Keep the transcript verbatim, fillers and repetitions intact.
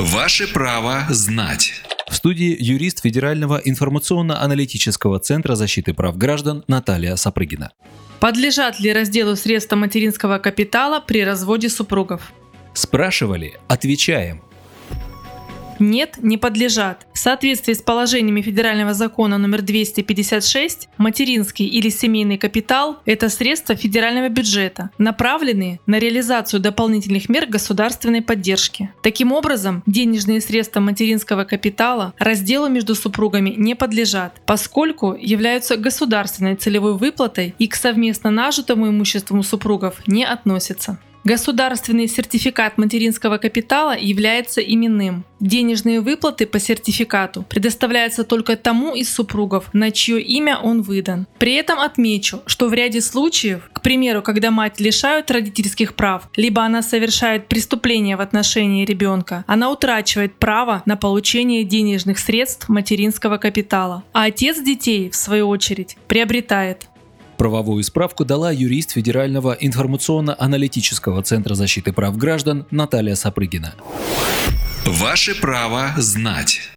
Ваше право знать. В студии юрист Федерального информационно-аналитического центра защиты прав граждан Наталья Сапрыгина. Подлежат ли разделу средства материнского капитала при разводе супругов? Спрашивали? Отвечаем. Нет, не подлежат. В соответствии с положениями Федерального закона номер двести пятьдесят шесть, материнский или семейный капитал – это средства федерального бюджета, направленные на реализацию дополнительных мер государственной поддержки. Таким образом, денежные средства материнского капитала разделу между супругами не подлежат, поскольку являются государственной целевой выплатой и к совместно нажитому имуществу супругов не относятся. Государственный сертификат материнского капитала является именным. Денежные выплаты по сертификату предоставляются только тому из супругов, на чье имя он выдан. При этом отмечу, что в ряде случаев, к примеру, когда мать лишают родительских прав, либо она совершает преступление в отношении ребенка, она утрачивает право на получение денежных средств материнского капитала, а отец детей, в свою очередь, приобретает. Правовую справку дала юрист Федерального информационно-аналитического центра защиты прав граждан Наталья Сапрыгина. Ваше право знать.